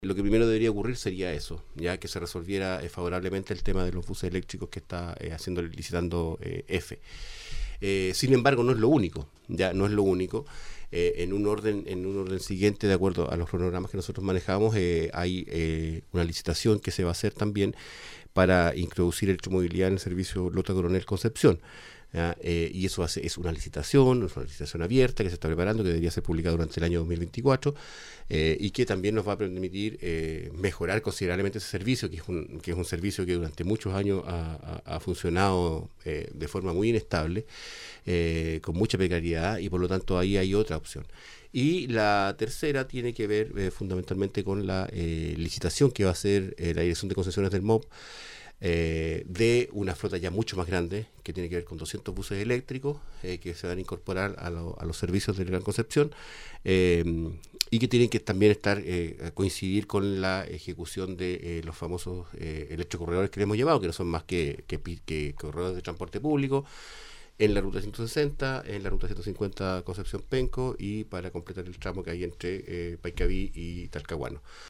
Lo que primero debería ocurrir sería eso, ya que se resolviera favorablemente el tema de los buses eléctricos que está licitando EFE. Sin embargo, no es lo único, ya no es lo único. En un orden siguiente, de acuerdo a los cronogramas que nosotros manejamos, hay una licitación que se va a hacer también para introducir electromovilidad en el servicio Lota Coronel Concepción. Y eso es una licitación abierta que se está preparando, que debería ser publicada durante el año 2024 y que también nos va a permitir mejorar considerablemente ese servicio, que es un servicio que durante muchos años ha funcionado de forma muy inestable, con mucha precariedad, y por lo tanto ahí hay otra opción. Y la tercera tiene que ver fundamentalmente con la licitación que va a hacer la Dirección de Concesiones del MOP, de una flota ya mucho más grande, que tiene que ver con 200 buses eléctricos que se van a incorporar a los servicios de Gran Concepción, y que tienen que también a coincidir con la ejecución de los famosos electrocorredores que le hemos llevado, que no son más que corredores de transporte público en la ruta 160, en la ruta 150 Concepción Penco, y para completar el tramo que hay entre Paicaví y Talcahuano.